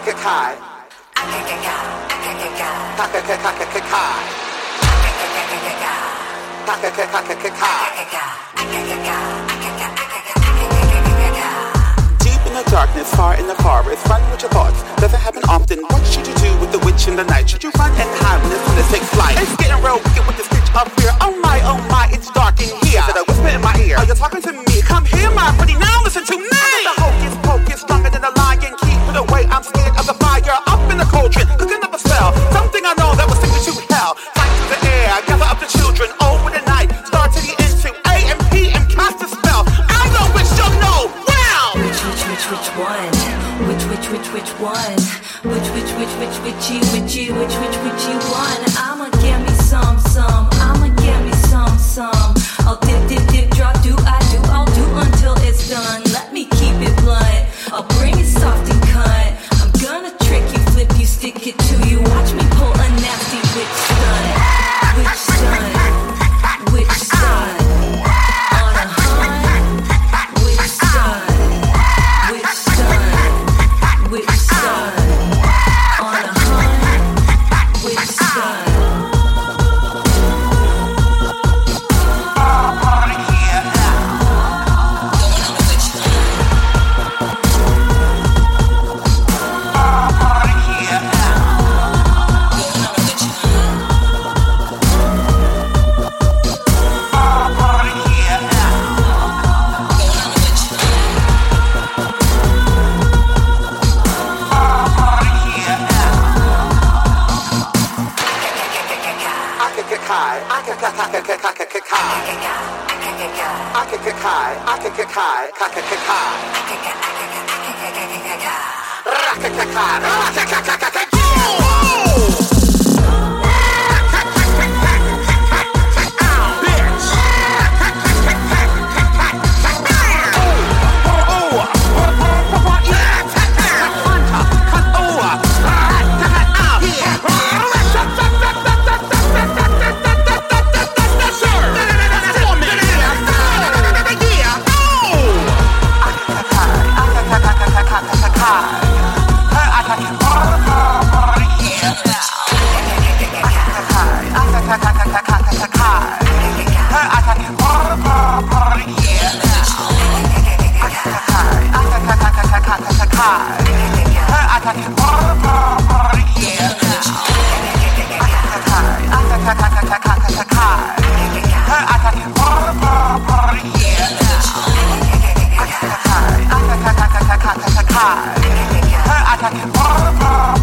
Deep in the darkness, far in the forest, run with your thoughts. Doesn't happen often. What should you do with the witch in the night? Should you run and hide when it's gonna take flight? It's getting real wicked with this stitch of fear. Oh my, it's dark in here. Said a whisper in my ear. Are you talking to me? Come here, my pretty, now listen to me. The hocus pocus, stronger than a lion. Keep it away, I'm scared of the fire. Up in the cauldron, cooking up a spell. Something I know that will send you to hell. Fly to the air, gather up the children. Over the night, start to the end to A and PM, cast a spell. I'm the witch, you'll know. Wow! Which one? Which you one? I'ma give me some. I'ma give me some. I'll dip, drop, I'll do until it's done. Let me keep it blunt. I'll bring it soft and cut. I'm gonna trick you, flip you, stick it to you. Watch me pull a nasty witch stunt. Witch stunt. On a hunt. Witch stunt. On a hunt. Witch stunt. I